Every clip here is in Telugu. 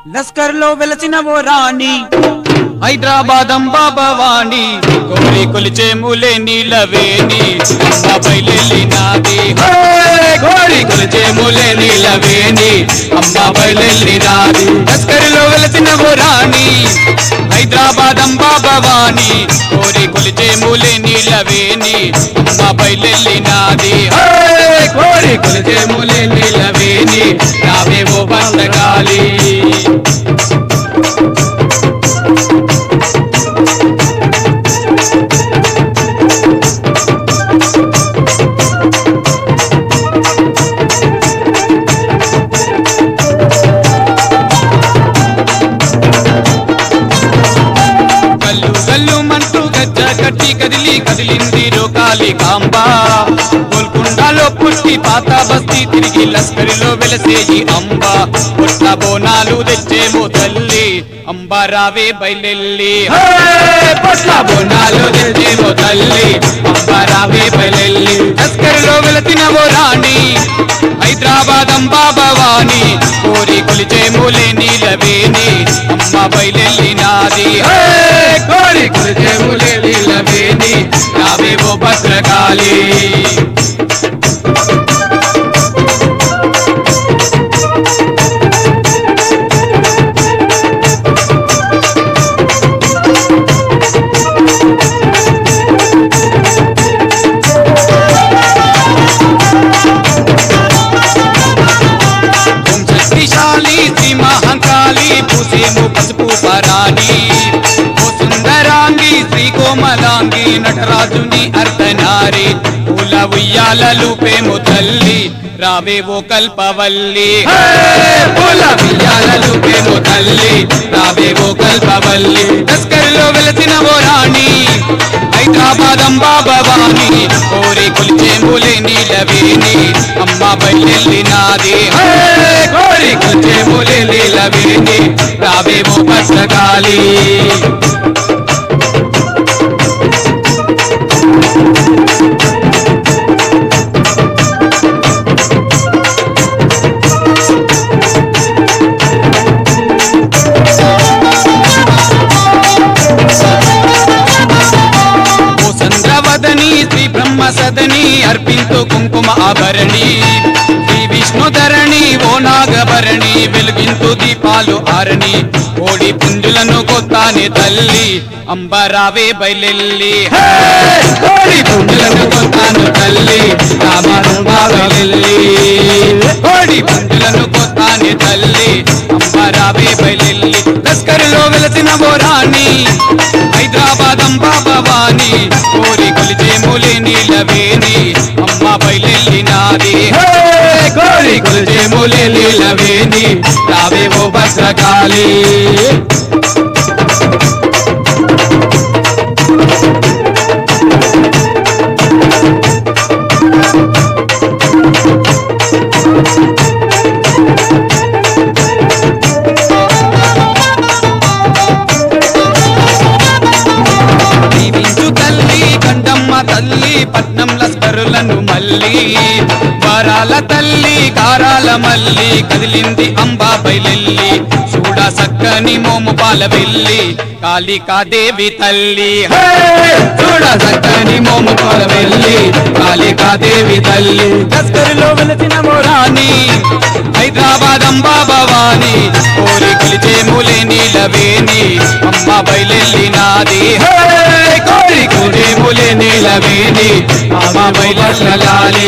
లస్కర్లో వెలసిన ఓ రాణి హైదరాబాద్ అంబా భవాని కోరి కొలిచే మూలే నీలవేణి అంబాపై లెల్లినాది కోరి కొలిచే మూలే నీలవేణి అంబాపై లెల్లినాది లస్కర్లో వెలసిన ఓ రాణి హైదరాబాద్ అంబా భవాని కోరి కొలిచే మూలే నీలవేణి అంబాపై లెల్లినాది కోరి కొలిచే మూలే నీలవేణి రావేవో బందగాలి కదిలి కదిలింది రోకాలి కాంబా గోల్కొండలో పుట్టి పాత బస్తీ తిరిగి లస్కరిలో వెలసేయి అంబా పుట్ల బోనాలు తెచ్చేమో తల్లి అంబా రావే బయలెల్లి పుట్ల బోనాలు తెచ్చేమో తల్లి అంబా రావే బయలెల్లి లస్కరిలో వెలసిన ఓ రాణి హైదరాబాద్ అంబా భవాని కోరి కొలిచే మూలే నీలవేణి అమ్మ బయలెల్లినాది కోరి కొలిచే మూలే నీలవేణి రావేవో భద్రకాళి పూసేము పసుపు పరాణి ఓ సుందరాంగి శ్రీ కోమలాంగి నటరాజుని అర్ధనారి పూల ఉయ్యాలలు పేము తల్లి రావేవో కల్పవల్లి పూల ఉయ్యాలలు పేము తల్లి రావేవో కల్పవల్లి లస్కర్లో వెలసిన ఓ రాణి హైదరాబాద్ అంబా భవాని కోరి కొలిచే మూలే నీలవేణి అమ్మ బయలెల్లినాది కోరి కొలిచే మూలే నీలవేణి రావేమో భద్రకాళి శ్రీ బ్రహ్మ సదని అర్పింతు కుంకుమ ఆభరణి శ్రీ విష్ణు ధరణి ఓ నాగభరణి వెలుగింతు దీపాలు ఆరణి కోడి పుంజులను కొత్తాని తల్లి అంబరావే బయలెల్లి కోడి పుంజులను కొత్తాను తల్లి బయలెల్లి కోడి పుంజులను కొత్తాని తల్లి అంబరావే బయలెల్లి లస్కర్లో వెలసిన ఓ రాణి హైదరాబాద్ అంబా భవాని కోరి కొలిచే మూలే నీలవేణి అమ్మ బయలెల్లినాది కోరి కొలిచే మూలే నీలవేణి రావేవో భద్రకాళి తల్లి పట్నం లస్కరులను మల్లి వరాల తల్లి కారాల మల్లి కదిలింది అంబా బయలెల్లి చూడ సక్కని మోము పాల వెళ్ళి కాళికాదేవి తల్లి చూడ సక్కని మోము పాల వెళ్ళి కాళికాదేవి తల్లి లస్కరులో వెలసిన ఓ రాణి హైదరాబాద్ అంబా భవాని కోరి కొలిచే మూలే నీలవేణి అమ్మ బయలెల్లినాది కోరి కొలిచే మూలే నీలవేణి అమ్మ బయలెల్లాలి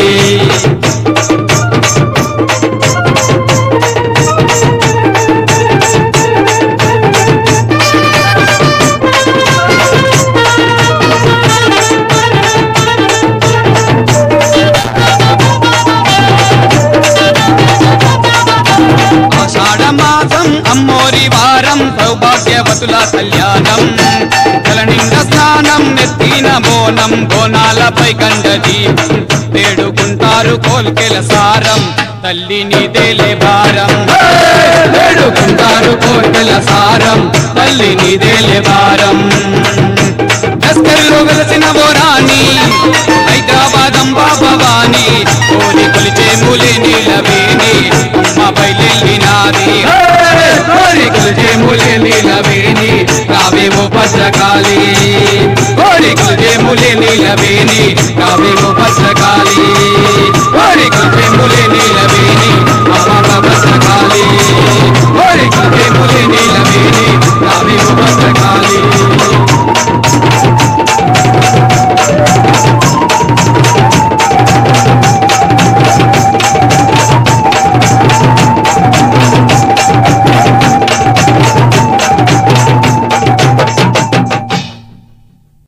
అమ్మోరి వారం సౌభాగ్యవతుల కళ్యాణం కలనింద స్నానం నెత్తిన బోనం బోనాలపై గండది వేడుకుంటారు కోల్కెల సారం తల్లి నీదేలే భారం వేడుకుంటారు కోల్కెల సారం తల్లి నీదేలే భారం లస్కర్లో వెలసిన ఓ రాణి హైదరాబాద్ అంబా భవాని కోరి కొలిచే మూలే నీలవేణి అమ్మ బయలెల్లినాది కోరి కులజేములే నీలవేణి రావేమో భద్రకాళి ఓరి కులజేములే నీలవేణి రావేమో భద్రకాళి ఓరి కులజేములే నీల